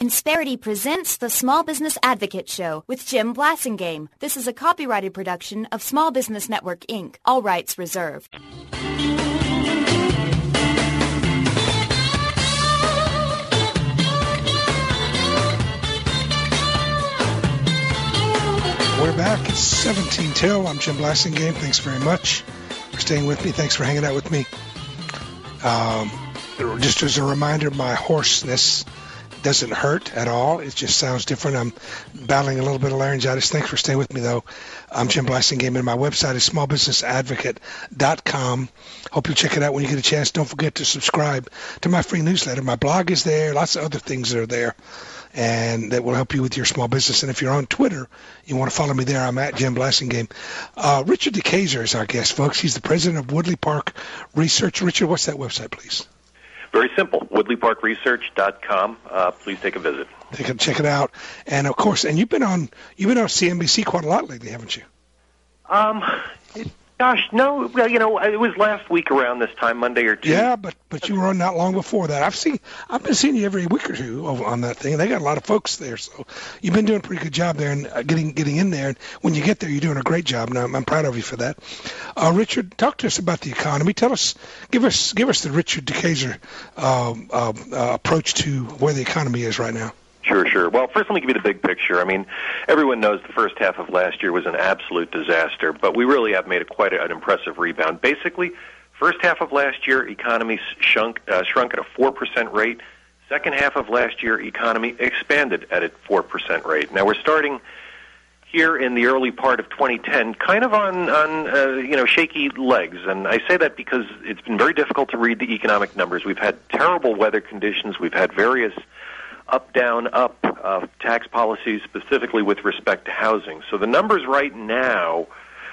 Insperity presents the Small Business Advocate Show with Jim Blasingame. This is a copyrighted production of Small Business Network, Inc. All rights reserved. We're back. It's 17 till. I'm Jim Blasingame. Thanks very much for staying with me. Thanks for hanging out with me. Just as a reminder, my hoarseness doesn't hurt at all. It just sounds different. I'm battling a little bit of laryngitis. Thanks for staying with me, though. I'm Jim Blasingame, and my website is smallbusinessadvocate.com. Hope you'll check it out when you get a chance. Don't forget to subscribe to my free newsletter. My blog is there. Lots of other things that are there, and that will help you with your small business. And if you're on Twitter, you want to follow me there, I'm at Jim Blasingame. Richard DeKayser is our guest, folks. He's the president of Woodley Park Research. Richard, what's that website, please? Very simple, woodleyparkresearch.com. Please take a visit. Check it out. And, of course, and you've been on CNBC quite a lot lately, haven't you? Gosh, no. Well, it was last week around this time, Monday or Tuesday. Yeah, but you were on not long before that. I've been seeing you every week or two on that thing. They got a lot of folks there, so you've been doing a pretty good job there and getting in there. And when you get there, you're doing a great job, and I'm proud of you for that. Richard, talk to us about the economy. Give us the Richard DeKayser approach to where the economy is right now. Sure. Well, first let me give you the big picture. I mean, everyone knows the first half of last year was an absolute disaster, but we really have made quite an impressive rebound. Basically, first half of last year, economy shrunk at a 4% rate. Second half of last year, economy expanded at a 4% rate. Now, we're starting here in the early part of 2010 kind of on shaky legs, and I say that because it's been very difficult to read the economic numbers. We've had terrible weather conditions. We've had various up, down, up tax policies, specifically with respect to housing. So the numbers right now,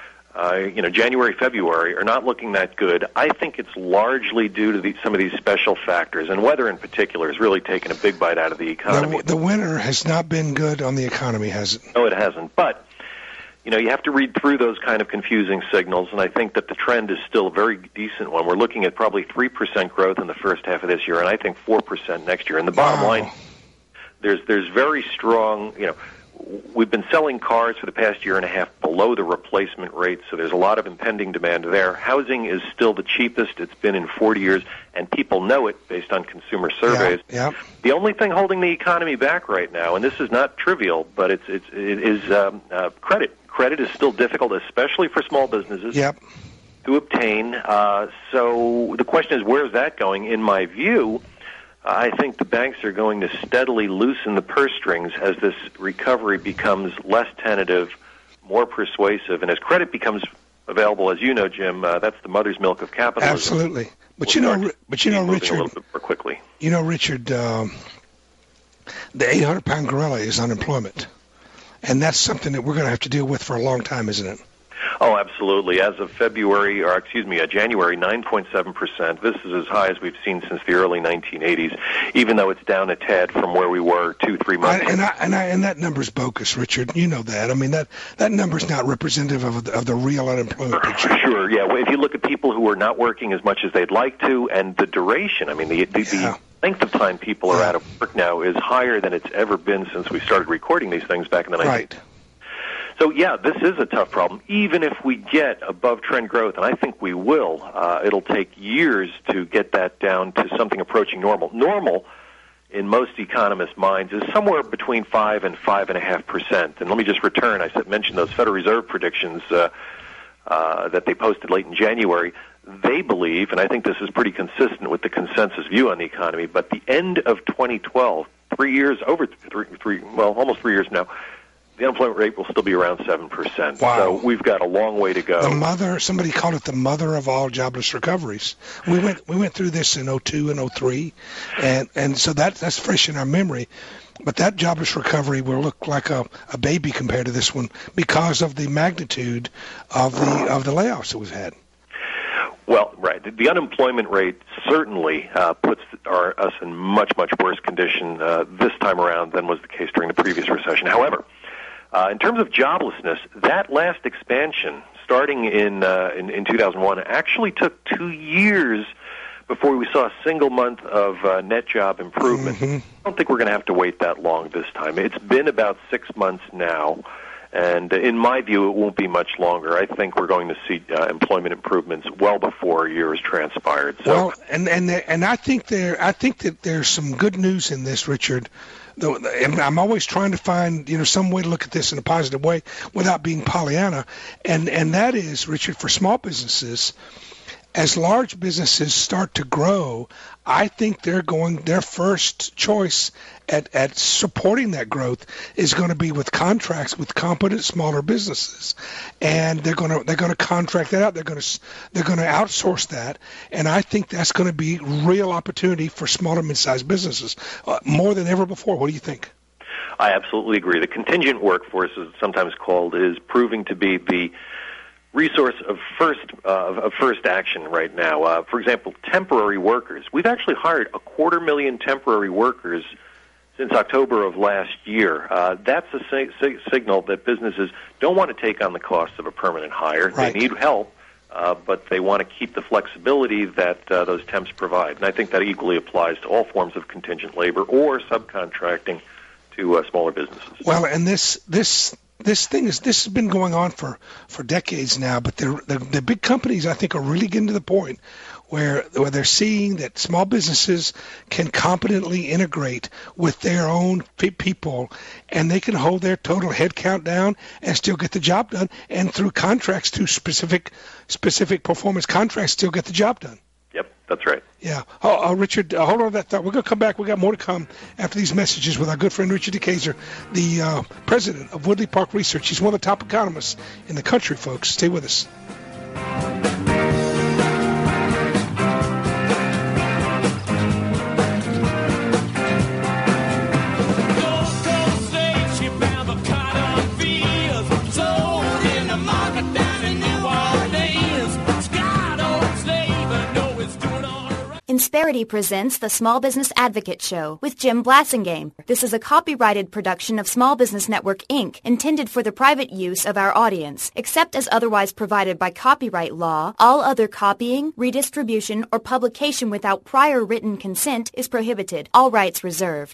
January, February, are not looking that good. I think it's largely due to some of these special factors, and weather in particular has really taken a big bite out of the economy. The winter has not been good on the economy, has it? No, it hasn't. But you have to read through those kind of confusing signals, and I think that the trend is still a very decent one. We're looking at probably 3% growth in the first half of this year, and I think 4% next year. And the bottom line, there's very strong, we've been selling cars for the past year and a half below the replacement rate, so there's a lot of impending demand there. Housing is still the cheapest it's been in 40 years, and people know it based on consumer surveys. Yeah. The only thing holding the economy back right now, and this is not trivial, but it is credit. Credit is still difficult, especially for small businesses to obtain. So the question is, where is that going? In my view, I think the banks are going to steadily loosen the purse strings as this recovery becomes less tentative, more persuasive, and as credit becomes available, as you know, Jim, that's the mother's milk of capitalism. Absolutely. But you know, Richard, a little bit more quickly. Richard, the 800-pound gorilla is unemployment, and that's something that we're going to have to deal with for a long time, isn't it? Oh, absolutely. As of January, 9.7%. This is as high as we've seen since the early 1980s, even though it's down a tad from where we were 2-3 months ago. And that number's bogus, Richard. You know that. I mean, that number's not representative of the real unemployment picture. Sure, yeah. Well, if you look at people who are not working as much as they'd like to, and the duration, I mean, the length of time people are out of work now is higher than it's ever been since we started recording these things back in the 90s. Right. So, this is a tough problem. Even if we get above-trend growth, and I think we will, it'll take years to get that down to something approaching normal. Normal, in most economists' minds, is somewhere between 5 and 5.5%. And let me just mention those Federal Reserve predictions that they posted late in January. They believe, and I think this is pretty consistent with the consensus view on the economy, but the end of 2012, almost 3 years now, the unemployment rate will still be around 7%. Wow. So we've got a long way to go. Somebody called it the mother of all jobless recoveries. We went through this in 2002 and 2003, and so that's fresh in our memory. But that jobless recovery will look like a baby compared to this one because of the magnitude of the layoffs that we've had. Well, right. The unemployment rate certainly puts us in much, much worse condition this time around than was the case during the previous recession. However, in terms of joblessness, that last expansion, starting in 2001, actually took 2 years before we saw a single month of net job improvement. I don't think we're going to have to wait that long this time. It's been about 6 months now, and in my view, it won't be much longer. I think we're going to see employment improvements well before a year has transpired. So, well, and I think that there's some good news in this, Richard. And I'm always trying to find, some way to look at this in a positive way without being Pollyanna, and that is, Richard, for small businesses. As large businesses start to grow, I think their first choice at supporting that growth is going to be with contracts with competent smaller businesses, and they're going to contract that out. They're going to outsource that, and I think that's going to be real opportunity for small and mid-sized businesses more than ever before. What do you think? I absolutely agree. The contingent workforce, as it's sometimes called, is proving to be the resource of first action right now. For example, temporary workers. We've actually hired 250,000 temporary workers since October of last year. That's a signal that businesses don't want to take on the cost of a permanent hire. Right. They need help, but they want to keep the flexibility that those temps provide. And I think that equally applies to all forms of contingent labor or subcontracting to smaller businesses. Well, and this has been going on for decades now, but the big companies, I think, are really getting to the point where they're seeing that small businesses can competently integrate with their own people, and they can hold their total headcount down and still get the job done, and through contracts, through specific performance contracts, still get the job done. Yep, that's right. Yeah. Richard, hold on to that thought. We're going to come back. We got more to come after these messages with our good friend Richard DeKaiser, the president of Woodley Park Research. He's one of the top economists in the country, folks. Stay with us. Insperity presents the Small Business Advocate Show with Jim Blasingame. This is a copyrighted production of Small Business Network, Inc., intended for the private use of our audience. Except as otherwise provided by copyright law, all other copying, redistribution, or publication without prior written consent is prohibited. All rights reserved.